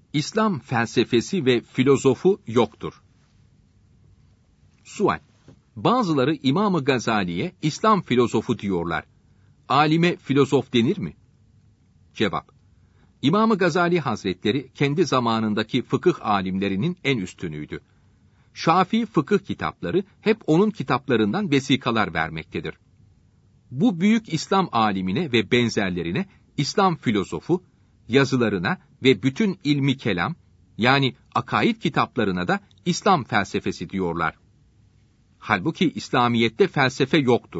İslam felsefesi ve filozofu yoktur. Sual: Bazıları İmam-ı Gazali'ye İslam filozofu diyorlar. Alime filozof denir mi? Cevap: İmam-ı Gazali Hazretleri kendi zamanındaki fıkıh alimlerinin en üstünüydü. Şafii fıkıh kitapları hep onun kitaplarından vesikalar vermektedir. Bu büyük İslam alimine ve benzerlerine İslam filozofu, yazılarına ve bütün ilmi kelam, yani akaid kitaplarına da İslam felsefesi diyorlar. Halbuki İslamiyet'te felsefe yoktur.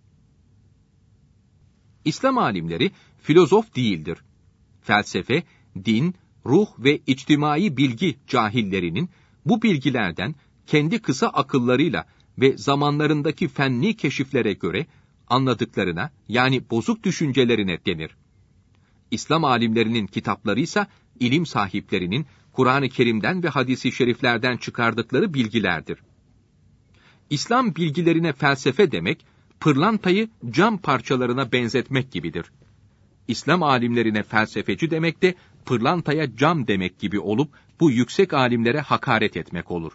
İslam alimleri filozof değildir. Felsefe, din, ruh ve içtimai bilgi cahillerinin bu bilgilerden kendi kısa akıllarıyla ve zamanlarındaki fenni keşiflere göre anladıklarına, yani bozuk düşüncelerine denir. İslam alimlerinin kitapları ise ilim sahiplerinin Kur'an-ı Kerim'den ve hadis-i şeriflerden çıkardıkları bilgilerdir. İslam bilgilerine felsefe demek, pırlantayı cam parçalarına benzetmek gibidir. İslam alimlerine felsefeci demek de pırlantaya cam demek gibi olup bu yüksek alimlere hakaret etmek olur.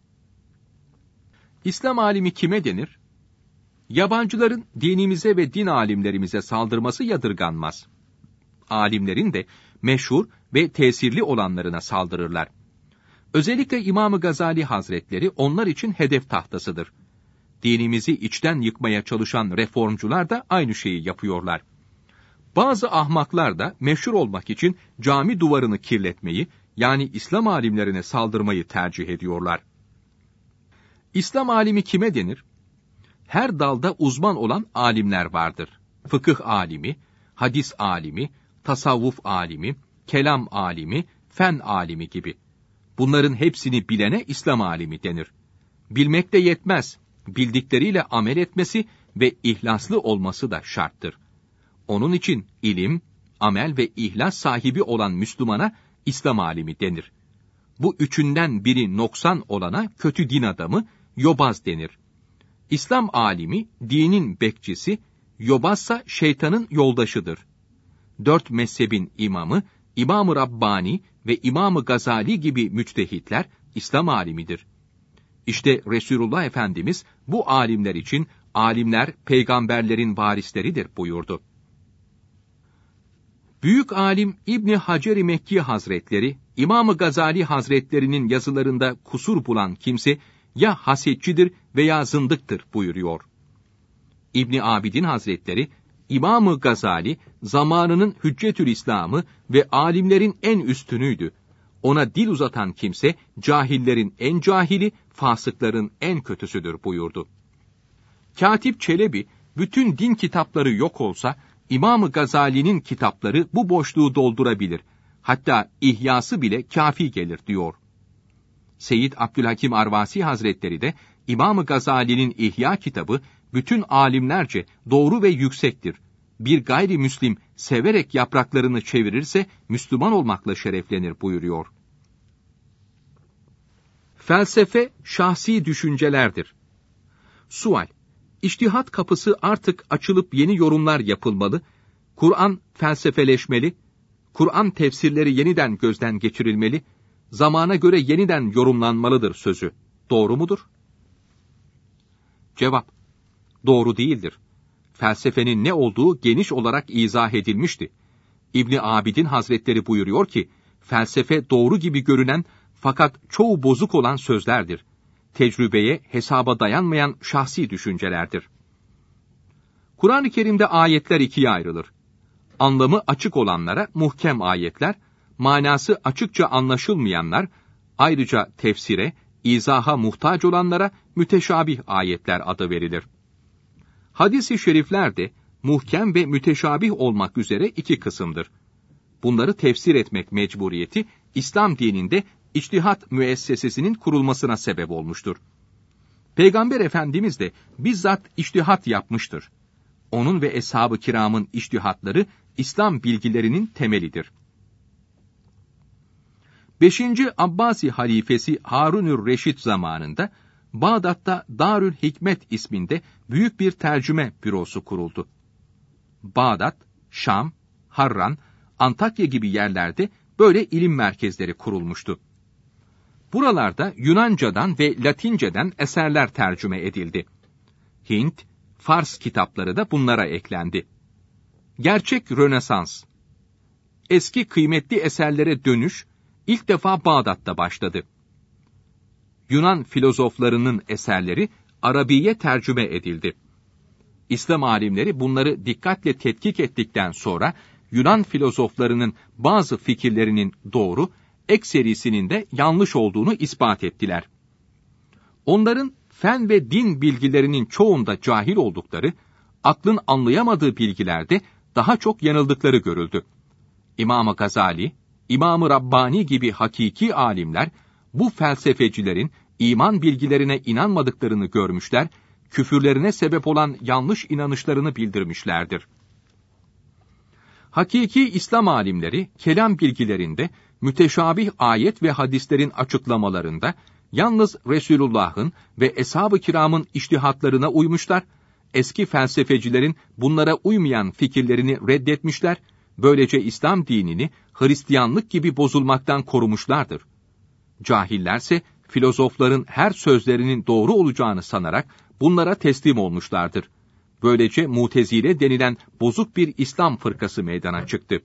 İslam alimi kime denir? Yabancıların dinimize ve din alimlerimize saldırması yadırganmaz. Alimlerin de meşhur ve tesirli olanlarına saldırırlar. Özellikle İmam-ı Gazali Hazretleri onlar için hedef tahtasıdır. Dinimizi içten yıkmaya çalışan reformcular da aynı şeyi yapıyorlar. Bazı ahmaklar da meşhur olmak için cami duvarını kirletmeyi, yani İslam alimlerine saldırmayı tercih ediyorlar. İslam alimi kime denir? Her dalda uzman olan alimler vardır. Fıkıh alimi, hadis alimi, tasavvuf alimi, kelam alimi, fen alimi gibi. Bunların hepsini bilene İslam alimi denir. Bilmek de yetmez, bildikleriyle amel etmesi ve ihlaslı olması da şarttır. Onun için ilim, amel ve ihlas sahibi olan Müslümana İslam alimi denir. Bu üçünden biri noksan olana kötü din adamı, yobaz denir. İslam alimi, dinin bekçisi, yobazsa şeytanın yoldaşıdır. 4 mezhebin imamı, İmam-ı Rabbani ve İmam-ı Gazali gibi müçtehitler İslam alimidir. İşte Resulullah Efendimiz bu alimler için alimler peygamberlerin varisleridir buyurdu. Büyük alim İbni Hacer-i Mekki Hazretleri, İmam-ı Gazali Hazretlerinin yazılarında kusur bulan kimse ya hasetçidir veya zındıktır buyuruyor. İbni Abidin Hazretleri, İmam-ı Gazali zamanının Hüccetül İslam'ı ve alimlerin en üstünüydü. Ona dil uzatan kimse cahillerin en cahili, fasıkların en kötüsüdür buyurdu. Katip Çelebi, bütün din kitapları yok olsa İmam-ı Gazali'nin kitapları bu boşluğu doldurabilir. Hatta İhyası bile kafi gelir diyor. Seyyid Abdülhakim Arvasi Hazretleri de İmam-ı Gazali'nin İhya kitabı bütün alimlerce doğru ve yüksektir. Bir gayrimüslim severek yapraklarını çevirirse Müslüman olmakla şereflenir buyuruyor. Felsefe şahsi düşüncelerdir. Sual: İçtihat kapısı artık açılıp yeni yorumlar yapılmalı, Kur'an felsefeleşmeli, Kur'an tefsirleri yeniden gözden geçirilmeli, zamana göre yeniden yorumlanmalıdır sözü. Doğru mudur? Cevap: Doğru değildir. Felsefenin ne olduğu geniş olarak izah edilmişti. İbni Abidin Hazretleri buyuruyor ki, felsefe doğru gibi görünen fakat çoğu bozuk olan sözlerdir. Tecrübeye, hesaba dayanmayan şahsi düşüncelerdir. Kur'an-ı Kerim'de ayetler ikiye ayrılır. Anlamı açık olanlara muhkem ayetler, manası açıkça anlaşılmayanlar, ayrıca tefsire, izaha muhtaç olanlara müteşabih ayetler adı verilir. Hadis-i şerifler de muhkem ve müteşabih olmak üzere iki kısımdır. Bunları tefsir etmek mecburiyeti İslam dininde içtihat müessesesinin kurulmasına sebep olmuştur. Peygamber Efendimiz de bizzat içtihat yapmıştır. Onun ve eshab-ı kiramın içtihatları İslam bilgilerinin temelidir. 5. Abbasi halifesi Harun-ür Reşid zamanında Bağdat'ta Darül Hikmet isminde büyük bir tercüme bürosu kuruldu. Bağdat, Şam, Harran, Antakya gibi yerlerde böyle ilim merkezleri kurulmuştu. Buralarda Yunancadan ve Latinceden eserler tercüme edildi. Hint, Fars kitapları da bunlara eklendi. Gerçek Rönesans. Eski kıymetli eserlere dönüş ilk defa Bağdat'ta başladı. Yunan filozoflarının eserleri Arabiye tercüme edildi. İslam alimleri bunları dikkatle tetkik ettikten sonra Yunan filozoflarının bazı fikirlerinin doğru, ekserisinin de yanlış olduğunu ispat ettiler. Onların fen ve din bilgilerinin çoğunda cahil oldukları, aklın anlayamadığı bilgilerde daha çok yanıldıkları görüldü. İmam-ı Gazali, İmam-ı Rabbani gibi hakiki alimler, bu felsefecilerin iman bilgilerine inanmadıklarını görmüşler, küfürlerine sebep olan yanlış inanışlarını bildirmişlerdir. Hakiki İslam alimleri, kelam bilgilerinde, müteşabih ayet ve hadislerin açıklamalarında, yalnız Resulullah'ın ve Eshab-ı Kiram'ın içtihatlarına uymuşlar, eski felsefecilerin bunlara uymayan fikirlerini reddetmişler, böylece İslam dinini Hristiyanlık gibi bozulmaktan korumuşlardır. Cahillerse, filozofların her sözlerinin doğru olacağını sanarak bunlara teslim olmuşlardır. Böylece Mutezile denilen bozuk bir İslam fırkası meydana çıktı.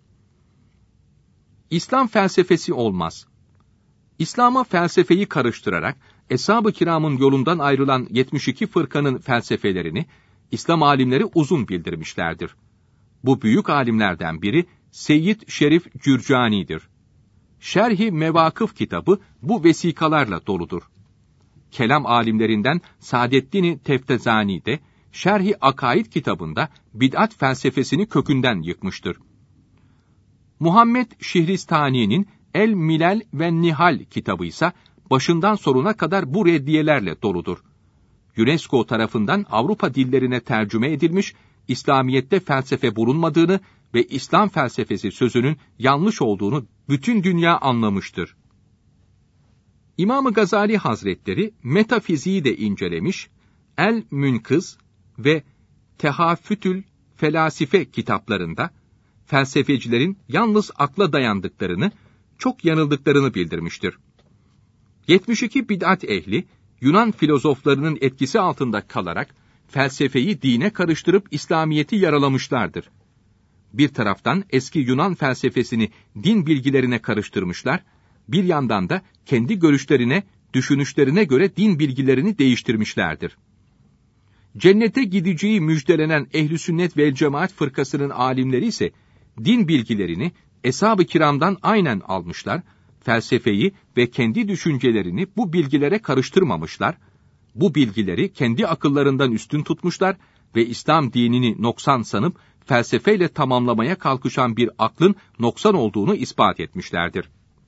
İslam felsefesi olmaz. İslam'a felsefeyi karıştırarak, Eshab-ı Kiram'ın yolundan ayrılan 72 fırkanın felsefelerini, İslam alimleri uzun bildirmişlerdir. Bu büyük alimlerden biri, Seyyid Şerif Cürcani'dir. Şerh-i Mevakıf kitabı bu vesikalarla doludur. Kelam alimlerinden Saadettin Teftezani de, Şerh-i Akaid kitabında bid'at felsefesini kökünden yıkmıştır. Muhammed Şihristani'nin El Milal ve Nihal kitabı ise başından sonuna kadar bu reddiyelerle doludur. UNESCO tarafından Avrupa dillerine tercüme edilmiş, İslamiyet'te felsefe bulunmadığını ve İslam felsefesi sözünün yanlış olduğunu bütün dünya anlamıştır. İmam-ı Gazali Hazretleri metafiziği de incelemiş, El Münkız ve Tehafütül Felasife kitaplarında felsefecilerin yalnız akla dayandıklarını, çok yanıldıklarını bildirmiştir. 72 bid'at ehli, Yunan filozoflarının etkisi altında kalarak, felsefeyi dine karıştırıp İslamiyet'i yaralamışlardır. Bir taraftan eski Yunan felsefesini din bilgilerine karıştırmışlar, bir yandan da kendi görüşlerine, düşünüşlerine göre din bilgilerini değiştirmişlerdir. Cennete gideceği müjdelenen Ehl-i Sünnet vel Cemaat fırkasının alimleri ise, din bilgilerini Eshab-ı Kiram'dan aynen almışlar, felsefeyi ve kendi düşüncelerini bu bilgilere karıştırmamışlar, bu bilgileri kendi akıllarından üstün tutmuşlar ve İslam dinini noksan sanıp, felsefeyle tamamlamaya kalkışan bir aklın noksan olduğunu ispat etmişlerdir.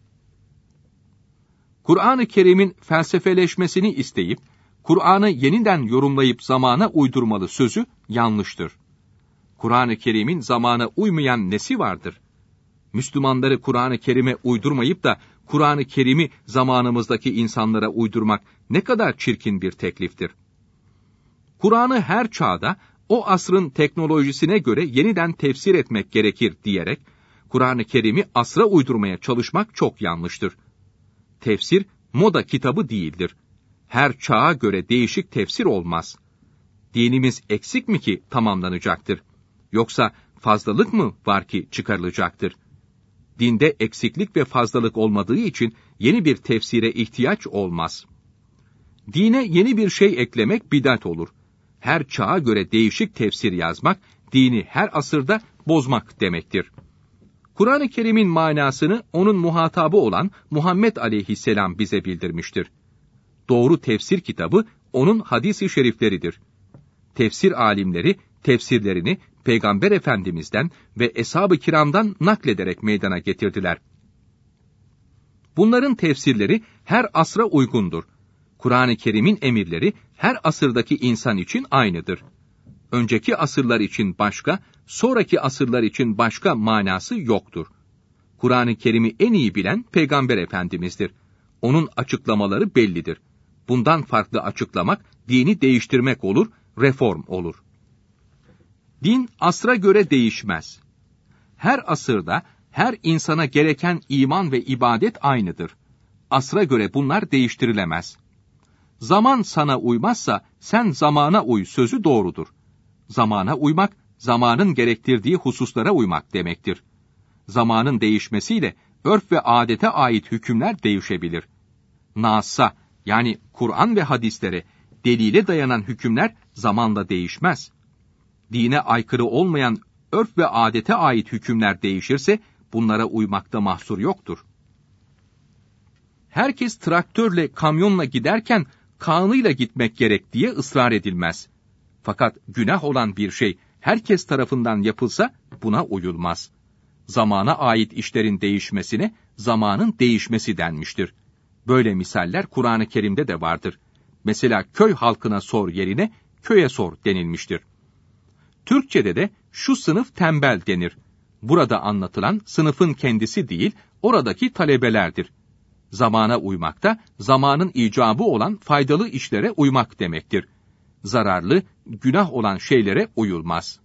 Kur'an-ı Kerim'in felsefeleşmesini isteyip, Kur'an'ı yeniden yorumlayıp zamana uydurmalı sözü yanlıştır. Kur'an-ı Kerim'in zamana uymayan nesi vardır? Müslümanları Kur'an-ı Kerim'e uydurmayıp da Kur'an-ı Kerim'i zamanımızdaki insanlara uydurmak ne kadar çirkin bir tekliftir. Kur'an'ı her çağda o asrın teknolojisine göre yeniden tefsir etmek gerekir diyerek Kur'an-ı Kerim'i asra uydurmaya çalışmak çok yanlıştır. Tefsir moda kitabı değildir. Her çağa göre değişik tefsir olmaz. Dinimiz eksik mi ki tamamlanacaktır? Yoksa fazlalık mı var ki çıkarılacaktır? Dinde eksiklik ve fazlalık olmadığı için yeni bir tefsire ihtiyaç olmaz. Dine yeni bir şey eklemek bid'at olur. Her çağa göre değişik tefsir yazmak, dini her asırda bozmak demektir. Kur'an-ı Kerim'in manasını onun muhatabı olan Muhammed Aleyhisselam bize bildirmiştir. Doğru tefsir kitabı onun hadis-i şerifleridir. Tefsir alimleri tefsirlerini Peygamber Efendimiz'den ve Eshab-ı Kiram'dan naklederek meydana getirdiler. Bunların tefsirleri her asra uygundur. Kur'an-ı Kerim'in emirleri her asırdaki insan için aynıdır. Önceki asırlar için başka, sonraki asırlar için başka manası yoktur. Kur'an-ı Kerim'i en iyi bilen Peygamber Efendimiz'dir. Onun açıklamaları bellidir. Bundan farklı açıklamak, dini değiştirmek olur, reform olur. Din asra göre değişmez. Her asırda, Her insana gereken iman ve ibadet aynıdır. Asra göre bunlar değiştirilemez. Zaman sana uymazsa sen zamana uy sözü doğrudur. Zamana uymak, zamanın gerektirdiği hususlara uymak demektir. Zamanın değişmesiyle örf ve adete ait hükümler değişebilir. Nas'a, yani Kur'an ve hadislere delile dayanan hükümler zamanla değişmez. Dine aykırı olmayan örf ve adete ait hükümler değişirse bunlara uymakta mahsur yoktur. Herkes traktörle, kamyonla giderken kanıyla gitmek gerek diye ısrar edilmez. Fakat günah olan bir şey herkes tarafından yapılsa buna uyulmaz. Zamana ait işlerin değişmesine zamanın değişmesi denmiştir. Böyle misaller Kur'an-ı Kerim'de de vardır. Mesela köy halkına sor yerine köye sor denilmiştir. Türkçede de şu sınıf tembel denir. Burada anlatılan sınıfın kendisi değil, oradaki talebelerdir. Zamana uymak da zamanın icabı olan faydalı işlere uymak demektir. Zararlı, günah olan şeylere uyulmaz.